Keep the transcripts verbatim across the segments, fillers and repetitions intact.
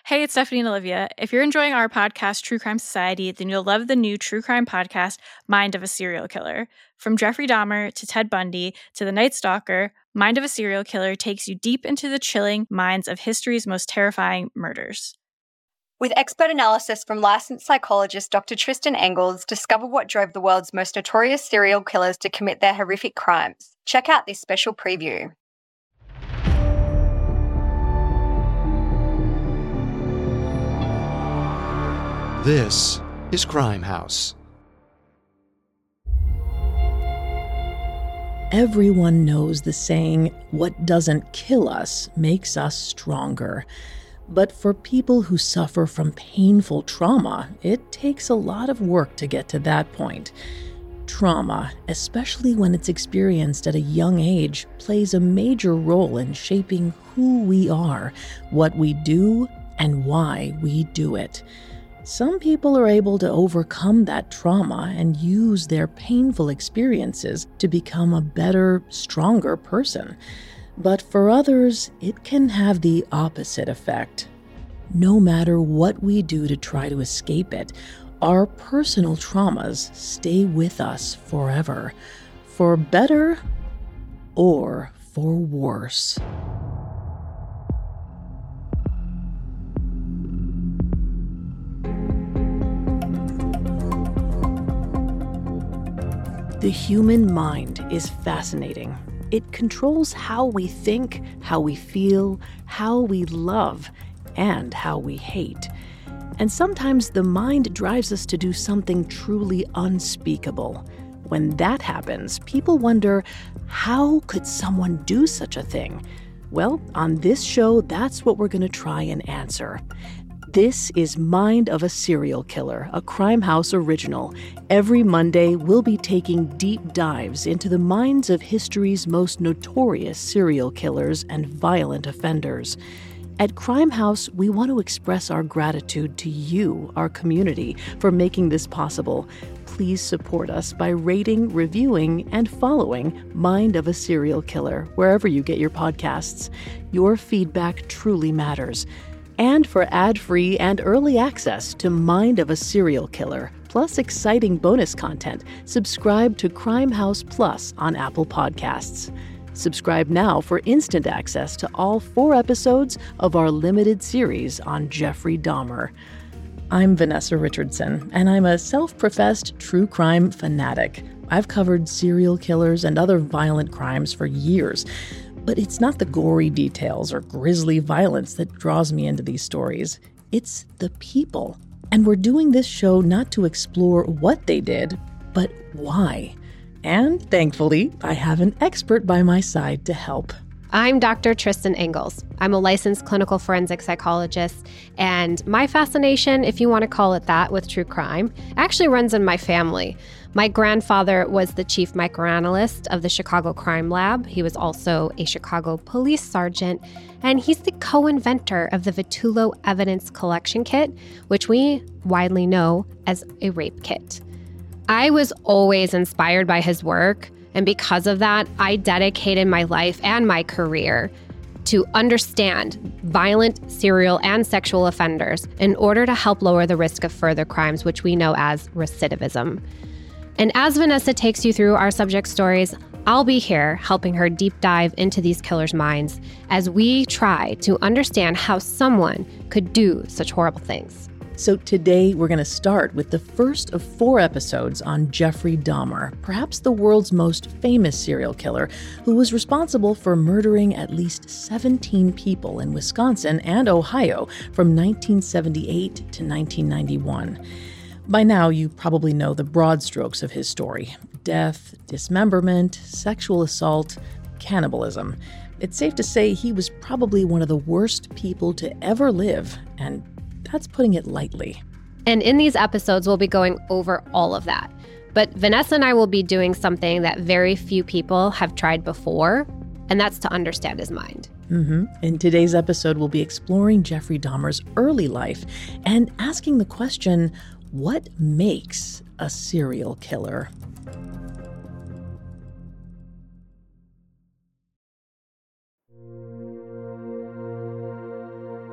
Hey, it's Stephanie and Olivia. If you're enjoying our podcast, True Crime Society, then you'll love the new true crime podcast, Mind of a Serial Killer. From Jeffrey Dahmer to Ted Bundy to the Night Stalker, Mind of a Serial Killer takes you deep into the chilling minds of history's most terrifying murders. With expert analysis from licensed psychologist Doctor Tristan Engels, discover what drove the world's most notorious serial killers to commit their horrific crimes. Check out this special preview. This is Crime House. Everyone knows the saying, "What doesn't kill us makes us stronger." But for people who suffer from painful trauma, it takes a lot of work to get to that point. Trauma, especially when it's experienced at a young age, plays a major role in shaping who we are, what we do, and why we do it. Some people are able to overcome that trauma and use their painful experiences to become a better, stronger person. But for others, it can have the opposite effect. No matter what we do to try to escape it, our personal traumas stay with us forever, for better or for worse. The human mind is fascinating. It controls how we think, how we feel, how we love, and how we hate. And sometimes the mind drives us to do something truly unspeakable. When that happens, people wonder, how could someone do such a thing? Well, on this show, that's what we're going to try and answer. This is Mind of a Serial Killer, a Crime House original. Every Monday, we'll be taking deep dives into the minds of history's most notorious serial killers and violent offenders. At Crime House, we want to express our gratitude to you, our community, for making this possible. Please support us by rating, reviewing, and following Mind of a Serial Killer wherever you get your podcasts. Your feedback truly matters. And for ad-free and early access to Mind of a Serial Killer, plus exciting bonus content, subscribe to Crime House Plus on Apple Podcasts. Subscribe now for instant access to all four episodes of our limited series on Jeffrey Dahmer. I'm Vanessa Richardson, and I'm a self-professed true crime fanatic. I've covered serial killers and other violent crimes for years. But it's not the gory details or grisly violence that draws me into these stories. It's the people. And we're doing this show not to explore what they did, but why. And thankfully, I have an expert by my side to help. I'm Doctor Tristan Engels. I'm a licensed clinical forensic psychologist, and my fascination, if you want to call it that, with true crime actually runs in my family. My grandfather was the chief microanalyst of the Chicago Crime Lab. He was also a Chicago police sergeant, and he's the co-inventor of the Vitullo Evidence Collection Kit, which we widely know as a rape kit. I was always inspired by his work, and because of that, I dedicated my life and my career to understand violent serial and sexual offenders in order to help lower the risk of further crimes, which we know as recidivism. And as Vanessa takes you through our subject stories, I'll be here helping her deep dive into these killers' minds as we try to understand how someone could do such horrible things. So today we're going to start with the first of four episodes on Jeffrey Dahmer, perhaps the world's most famous serial killer, who was responsible for murdering at least seventeen people in Wisconsin and Ohio from nineteen seventy-eight to nineteen ninety-one. By now, you probably know the broad strokes of his story: death, dismemberment, sexual assault, cannibalism. It's safe to say he was probably one of the worst people to ever live, and that's putting it lightly. And in these episodes, we'll be going over all of that. But Vanessa and I will be doing something that very few people have tried before, and that's to understand his mind. Mm-hmm. In today's episode, we'll be exploring Jeffrey Dahmer's early life and asking the question, what makes a serial killer?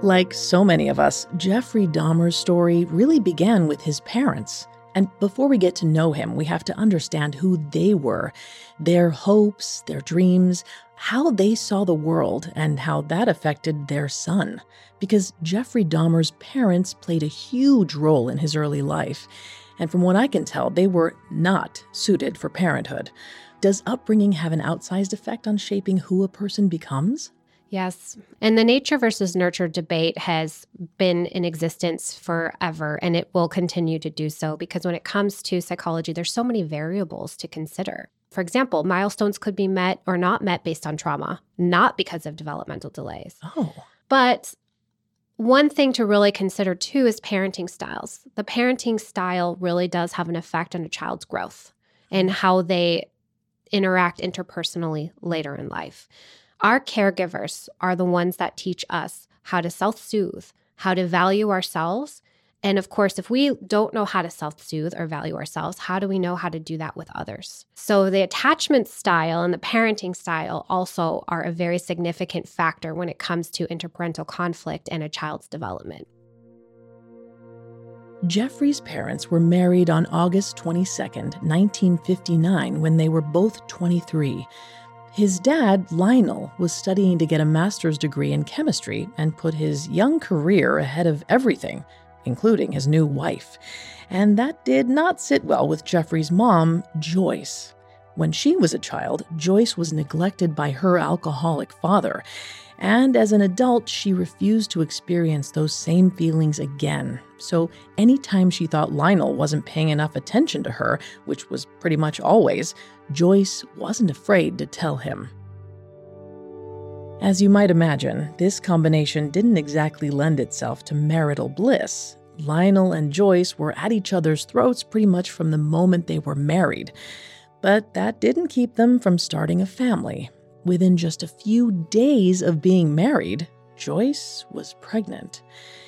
Like so many of us, Jeffrey Dahmer's story really began with his parents. And before we get to know him, we have to understand who they were, their hopes, their dreams, how they saw the world, and how that affected their son. Because Jeffrey Dahmer's parents played a huge role in his early life. And from what I can tell, they were not suited for parenthood. Does upbringing have an outsized effect on shaping who a person becomes? Yes. And the nature versus nurture debate has been in existence forever, and it will continue to do so because when it comes to psychology, there's so many variables to consider. For example, milestones could be met or not met based on trauma, not because of developmental delays. Oh. But one thing to really consider, too, is parenting styles. The parenting style really does have an effect on a child's growth and how they interact interpersonally later in life. Our caregivers are the ones that teach us how to self-soothe, how to value ourselves. And of course, if we don't know how to self-soothe or value ourselves, how do we know how to do that with others? So the attachment style and the parenting style also are a very significant factor when it comes to interparental conflict and a child's development. Jeffrey's parents were married on August twenty-second, nineteen fifty-nine, when they were both twenty-three. His dad, Lionel, was studying to get a master's degree in chemistry and put his young career ahead of everything, including his new wife. And that did not sit well with Jeffrey's mom, Joyce. When she was a child, Joyce was neglected by her alcoholic father. And as an adult, she refused to experience those same feelings again. So anytime she thought Lionel wasn't paying enough attention to her, which was pretty much always, Joyce wasn't afraid to tell him. As you might imagine, this combination didn't exactly lend itself to marital bliss. Lionel and Joyce were at each other's throats pretty much from the moment they were married. But that didn't keep them from starting a family. Within just a few days of being married, Joyce was pregnant.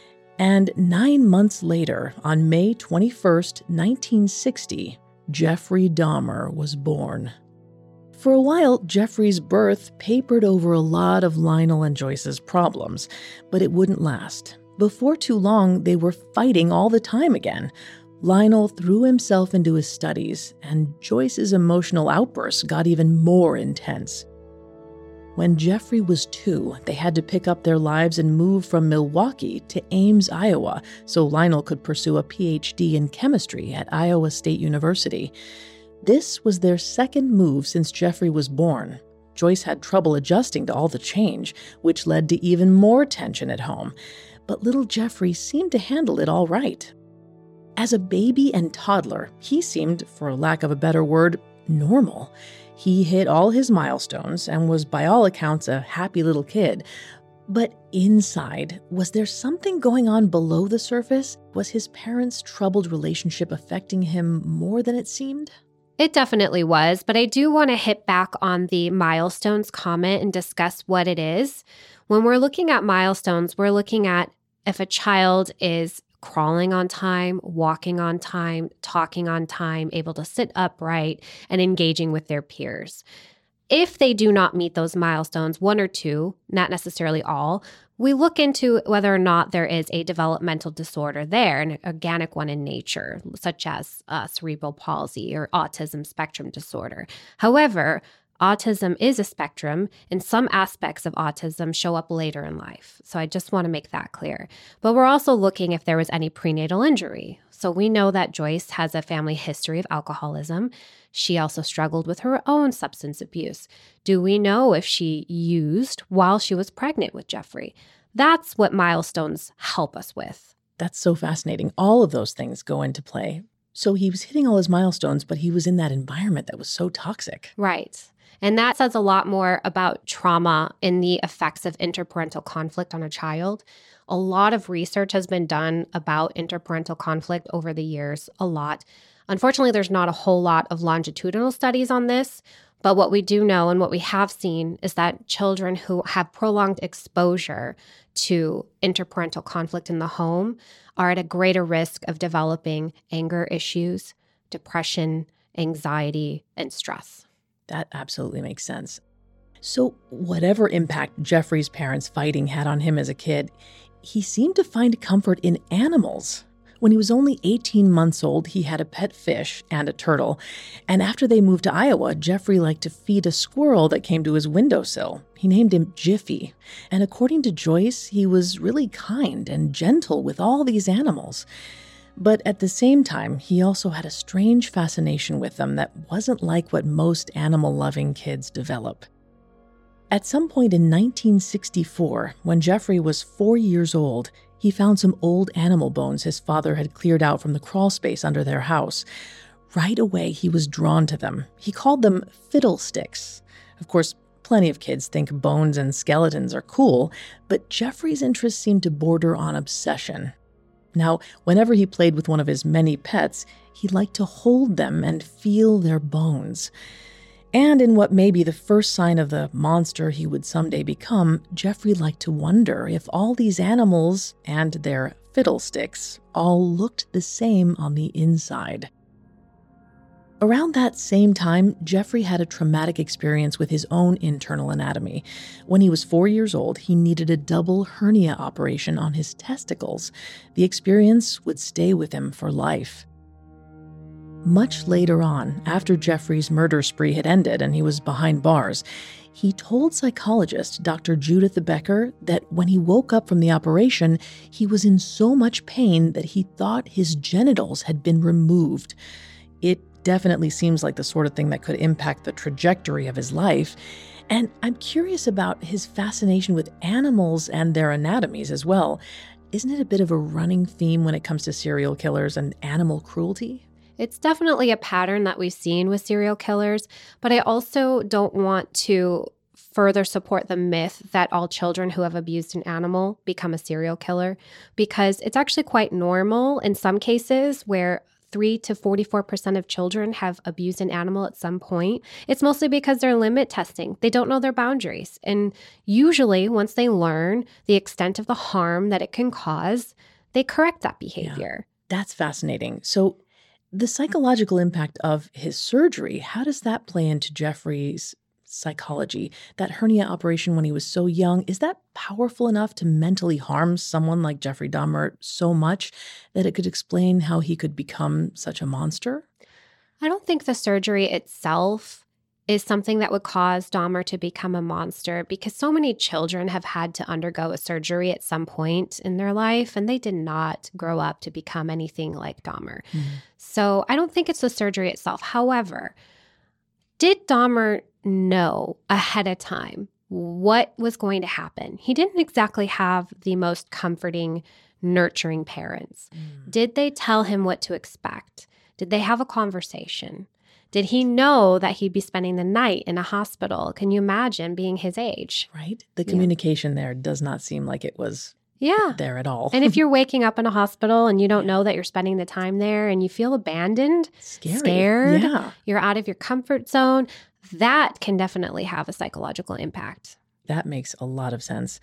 And nine months later, on May twenty-first, nineteen sixty, Jeffrey Dahmer was born. For a while, Jeffrey's birth papered over a lot of Lionel and Joyce's problems, but it wouldn't last. Before too long, they were fighting all the time again. Lionel threw himself into his studies, and Joyce's emotional outbursts got even more intense. When Jeffrey was two, they had to pick up their lives and move from Milwaukee to Ames, Iowa, so Lionel could pursue a P H D in chemistry at Iowa State University. This was their second move since Jeffrey was born. Joyce had trouble adjusting to all the change, which led to even more tension at home. But little Jeffrey seemed to handle it all right. As a baby and toddler, he seemed, for lack of a better word, normal. He hit all his milestones and was, by all accounts, a happy little kid. But inside, was there something going on below the surface? Was his parents' troubled relationship affecting him more than it seemed? It definitely was, but I do want to hit back on the milestones comment and discuss what it is. When we're looking at milestones, we're looking at if a child is crawling on time, walking on time, talking on time, able to sit upright, and engaging with their peers. If they do not meet those milestones, one or two, not necessarily all, we look into whether or not there is a developmental disorder there, an organic one in nature, such as uh, cerebral palsy or autism spectrum disorder. However, autism is a spectrum, and some aspects of autism show up later in life. So I just want to make that clear. But we're also looking if there was any prenatal injury. So we know that Joyce has a family history of alcoholism. She also struggled with her own substance abuse. Do we know if she used while she was pregnant with Jeffrey? That's what milestones help us with. That's so fascinating. All of those things go into play. So he was hitting all his milestones, but he was in that environment that was so toxic. Right. And that says a lot more about trauma and the effects of interparental conflict on a child. A lot of research has been done about interparental conflict over the years, a lot. Unfortunately, there's not a whole lot of longitudinal studies on this, but what we do know and what we have seen is that children who have prolonged exposure to interparental conflict in the home are at a greater risk of developing anger issues, depression, anxiety, and stress. That absolutely makes sense. So whatever impact Jeffrey's parents' fighting had on him as a kid, he seemed to find comfort in animals. When he was only eighteen months old, he had a pet fish and a turtle. And after they moved to Iowa, Jeffrey liked to feed a squirrel that came to his windowsill. He named him Jiffy. And according to Joyce, he was really kind and gentle with all these animals. But at the same time, he also had a strange fascination with them that wasn't like what most animal-loving kids develop. At some point in nineteen sixty-four, when Jeffrey was four years old, he found some old animal bones his father had cleared out from the crawl space under their house. Right away, he was drawn to them. He called them fiddlesticks. Of course, plenty of kids think bones and skeletons are cool, but Jeffrey's interest seemed to border on obsession. Now, whenever he played with one of his many pets, he liked to hold them and feel their bones. And in what may be the first sign of the monster he would someday become, Jeffrey liked to wonder if all these animals and their fiddlesticks all looked the same on the inside. Around that same time, Jeffrey had a traumatic experience with his own internal anatomy. When he was four years old, he needed a double hernia operation on his testicles. The experience would stay with him for life. Much later on, after Jeffrey's murder spree had ended and he was behind bars, he told psychologist Doctor Judith Becker that when he woke up from the operation, he was in so much pain that he thought his genitals had been removed. It definitely seems like the sort of thing that could impact the trajectory of his life. And I'm curious about his fascination with animals and their anatomies as well. Isn't it a bit of a running theme when it comes to serial killers and animal cruelty? It's definitely a pattern that we've seen with serial killers, but I also don't want to further support the myth that all children who have abused an animal become a serial killer, because it's actually quite normal in some cases where three to forty-four percent of children have abused an animal at some point. It's mostly because they're limit testing. They don't know their boundaries. And usually once they learn the extent of the harm that it can cause, they correct that behavior. Yeah, that's fascinating. So the psychological impact of his surgery, how does that play into Jeffrey's psychology? That hernia operation when he was so young, is that powerful enough to mentally harm someone like Jeffrey Dahmer so much that it could explain how he could become such a monster? I don't think the surgery itself is something that would cause Dahmer to become a monster, because so many children have had to undergo a surgery at some point in their life, and they did not grow up to become anything like Dahmer. Mm-hmm. So I don't think it's the surgery itself. However, did Dahmer know ahead of time what was going to happen? He didn't exactly have the most comforting, nurturing parents. Mm. Did they tell him what to expect? Did they have a conversation? Did he know that he'd be spending the night in a hospital? Can you imagine being his age? Right? The communication yeah. there does not seem like it was yeah. there at all. And if you're waking up in a hospital and you don't know that you're spending the time there and you feel abandoned, Scary. scared, yeah. you're out of your comfort zone, that can definitely have a psychological impact. That makes a lot of sense.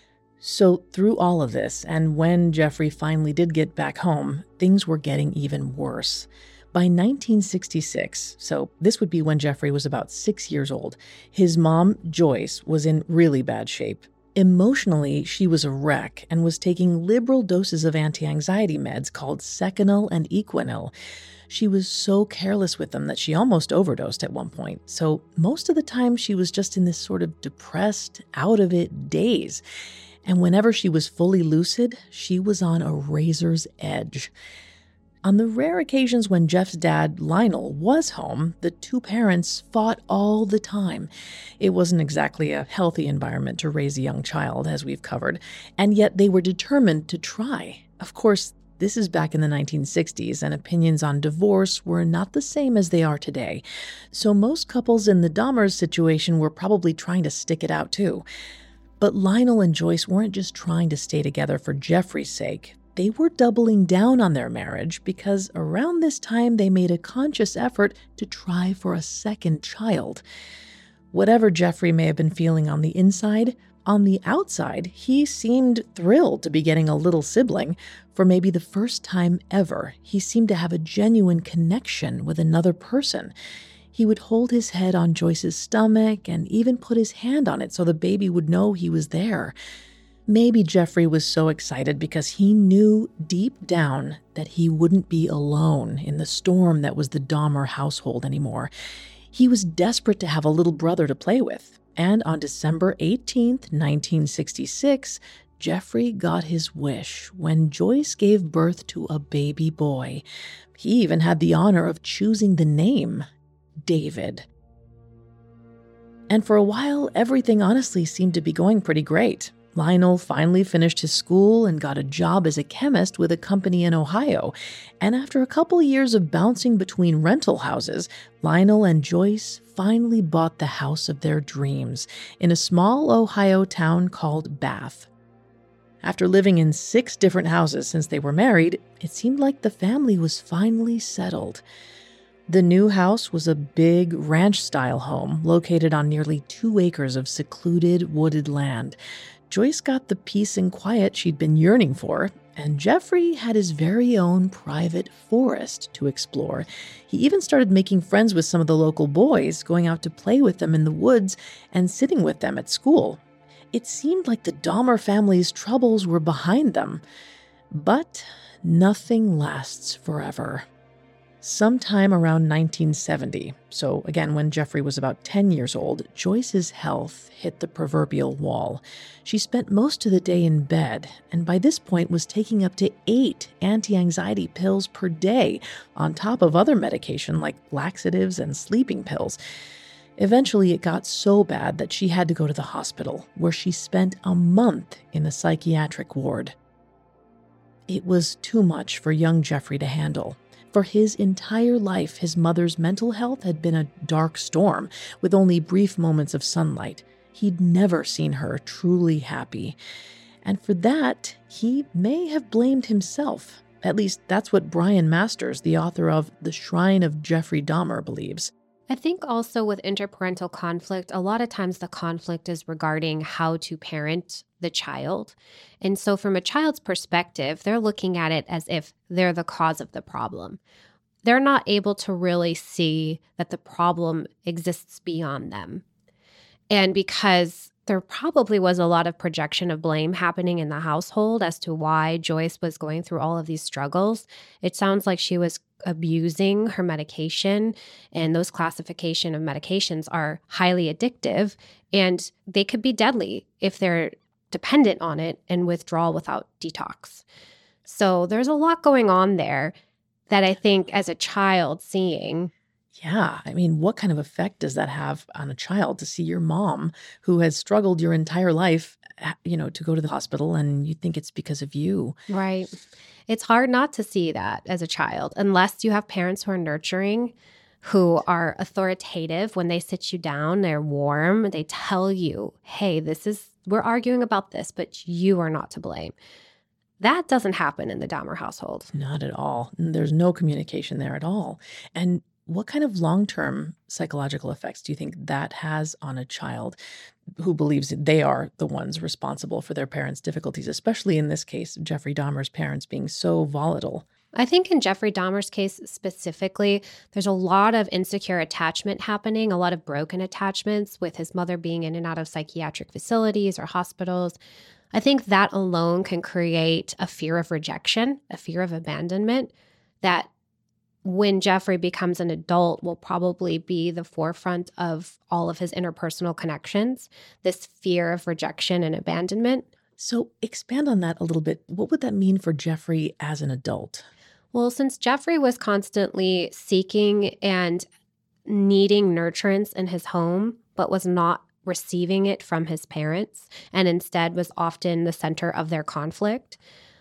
So through all of this, and when Jeffrey finally did get back home, things were getting even worse. By nineteen sixty-six, so this would be when Jeffrey was about six years old, his mom, Joyce, was in really bad shape. Emotionally, she was a wreck and was taking liberal doses of anti-anxiety meds called Seconal and Equanil. She was so careless with them that she almost overdosed at one point. So most of the time, she was just in this sort of depressed, out-of-it daze. And whenever she was fully lucid, she was on a razor's edge. On the rare occasions when Jeff's dad, Lionel, was home, the two parents fought all the time. It wasn't exactly a healthy environment to raise a young child, as we've covered, and yet they were determined to try. Of course, this is back in the nineteen sixties, and opinions on divorce were not the same as they are today. So most couples in the Dahmers situation were probably trying to stick it out too. But Lionel and Joyce weren't just trying to stay together for Jeffrey's sake. They were doubling down on their marriage because around this time they made a conscious effort to try for a second child. Whatever Jeffrey may have been feeling on the inside, on the outside, he seemed thrilled to be getting a little sibling. For maybe the first time ever, he seemed to have a genuine connection with another person. He would hold his head on Joyce's stomach and even put his hand on it so the baby would know he was there. Maybe Jeffrey was so excited because he knew deep down that he wouldn't be alone in the storm that was the Dahmer household anymore. He was desperate to have a little brother to play with. And on December eighteenth, nineteen sixty-six, Jeffrey got his wish when Joyce gave birth to a baby boy. He even had the honor of choosing the name, David. And for a while, everything honestly seemed to be going pretty great. Lionel finally finished his school and got a job as a chemist with a company in Ohio. And after a couple years of bouncing between rental houses, Lionel and Joyce finally bought the house of their dreams in a small Ohio town called Bath. After living in six different houses since they were married, it seemed like the family was finally settled. The new house was a big ranch-style home located on nearly two acres of secluded wooded land. Joyce got the peace and quiet she'd been yearning for, and Jeffrey had his very own private forest to explore. He even started making friends with some of the local boys, going out to play with them in the woods and sitting with them at school. It seemed like the Dahmer family's troubles were behind them. But nothing lasts forever. Sometime around nineteen seventy, so again when Jeffrey was about ten years old, Joyce's health hit the proverbial wall. She spent most of the day in bed, and by this point was taking up to eight anti-anxiety pills per day, on top of other medication like laxatives and sleeping pills. Eventually, it got so bad that she had to go to the hospital, where she spent a month in a psychiatric ward. It was too much for young Jeffrey to handle. For his entire life, his mother's mental health had been a dark storm, with only brief moments of sunlight. He'd never seen her truly happy. And for that, he may have blamed himself. At least that's what Brian Masters, the author of The Shrine of Jeffrey Dahmer, believes. I think also with interparental conflict, a lot of times the conflict is regarding how to parent the child. And so from a child's perspective, they're looking at it as if they're the cause of the problem. They're not able to really see that the problem exists beyond them. And because there probably was a lot of projection of blame happening in the household as to why Joyce was going through all of these struggles, it sounds like she was abusing her medication, and those classification of medications are highly addictive, and they could be deadly if they're dependent on it and withdrawal without detox. So there's a lot going on there that I think as a child seeing. Yeah, I mean, what kind of effect does that have on a child to see your mom, who has struggled your entire life, you know, to go to the hospital and you think it's because of you? Right. It's hard not to see that as a child, unless you have parents who are nurturing, who are authoritative. When they sit you down, they're warm. They tell you, hey, this is, we're arguing about this, but you are not to blame. That doesn't happen in the Dahmer household. Not at all. There's no communication there at all. And what kind of long-term psychological effects do you think that has on a child who believes that they are the ones responsible for their parents' difficulties, especially in this case, Jeffrey Dahmer's parents being so volatile? I think in Jeffrey Dahmer's case specifically, there's a lot of insecure attachment happening, a lot of broken attachments with his mother being in and out of psychiatric facilities or hospitals. I think that alone can create a fear of rejection, a fear of abandonment that when Jeffrey becomes an adult will probably be the forefront of all of his interpersonal connections, this fear of rejection and abandonment. So expand on that a little bit. What would that mean for Jeffrey as an adult? Well, since Jeffrey was constantly seeking and needing nurturance in his home, but was not receiving it from his parents, and instead was often the center of their conflict,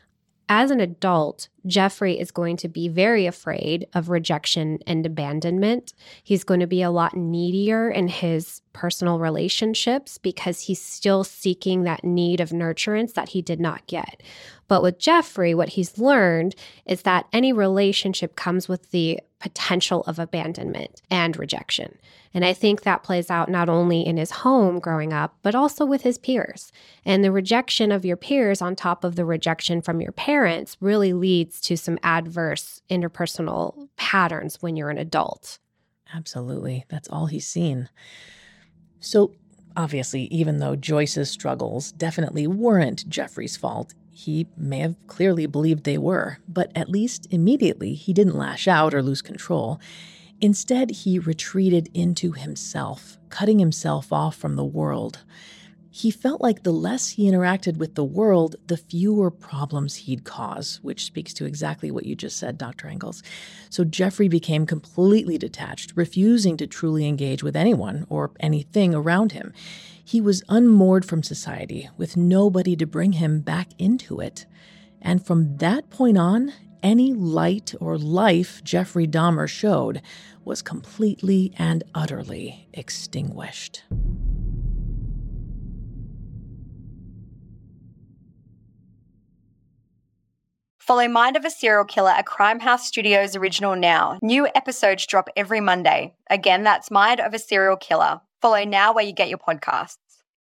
as an adult, Jeffrey is going to be very afraid of rejection and abandonment. He's going to be a lot needier in his personal relationships because he's still seeking that need of nurturance that he did not get. But with Jeffrey, what he's learned is that any relationship comes with the potential of abandonment and rejection. And I think that plays out not only in his home growing up, but also with his peers. And the rejection of your peers on top of the rejection from your parents really leads to some adverse interpersonal patterns when you're an adult. Absolutely. That's all he's seen. So Obviously, even though Joyce's struggles definitely weren't Jeffrey's fault, he may have clearly believed they were, but at least immediately he didn't lash out or lose control. Instead, he retreated into himself, cutting himself off from the world. He felt like the less he interacted with the world, the fewer problems he'd cause, which speaks to exactly what you just said, Doctor Engels. So Jeffrey became completely detached, refusing to truly engage with anyone or anything around him. He was unmoored from society, with nobody to bring him back into it. And from that point on, any light or life Jeffrey Dahmer showed was completely and utterly extinguished. Follow Mind of a Serial Killer, a Crime House Studios original now. New episodes drop every Monday. Again, that's Mind of a Serial Killer. Follow now where you get your podcasts.